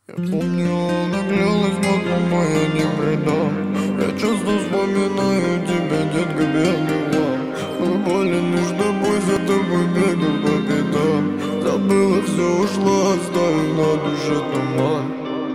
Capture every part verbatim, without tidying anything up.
Я помню, она клялась, но я не предам. Я часто вспоминаю тебя, детка, бедный вам. Был болен лишь тобой, за тобой бегал по пятам. Забыла, все ушла, оставив на душе туман.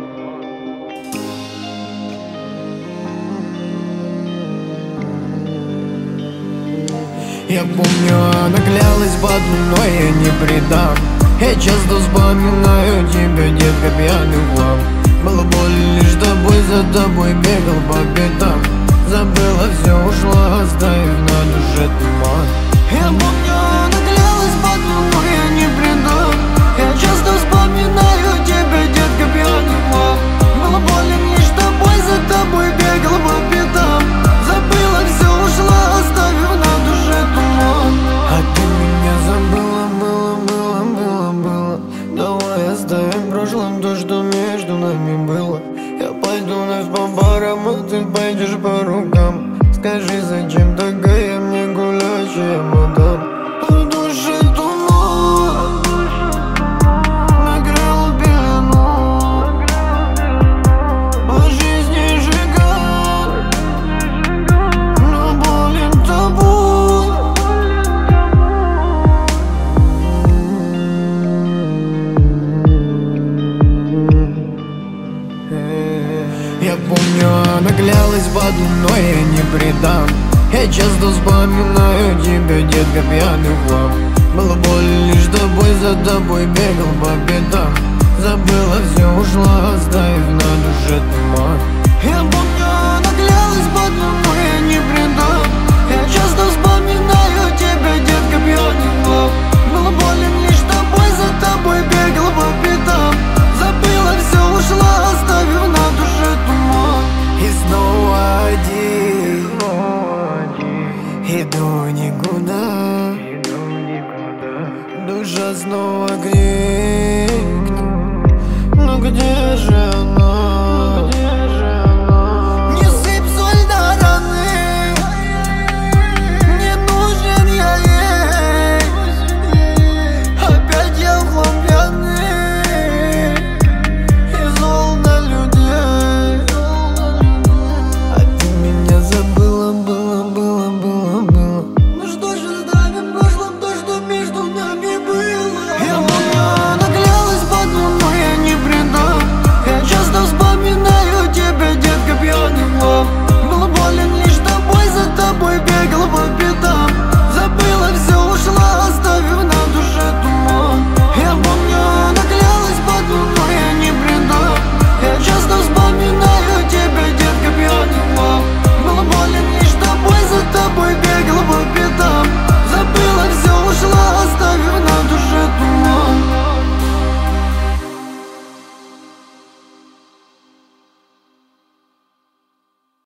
Я помню, она клялась в одном, но я не предам. Я часто вспоминаю тебя, детка, пьяный хлам. Было больно лишь тобой, за тобой бегал по пятам. Забыла, все ушла, оставив на душе туман. Я помню, она клялась в одном, но я не предам. Я часто вспоминаю тебя, детка, пьяный хлам. Было больно лишь тобой, за тобой бегал по пятам. Забыла, все ушла, оставив на душе туман. А ты меня забыла, было, было, было, было. Давай оставим в прошлом то, что между нами было. Я пойду вновь по барам, а ты пойдешь по рукам. Скажи, зачем такая мне гулящая мадам? В душе туман накрыл пелену, по жизни жиган, но болен тобой. Я помню, она клялась в одном, но я не предам. Я часто вспоминаю тебя, детка, пьяный хлам. Было больно лишь тобой, за тобой бегал по пятам. Забыла, все ушла, оставив на душе туман. Я помню, она клялась в одном, но я не предам. Я часто вспоминаю тебя, детка, пьяный хлам. Было больно лишь тобой, за тобой бегал по пятам. Забыла, все ушла, оставив на душе туман. И снова один, иду никуда, душа снова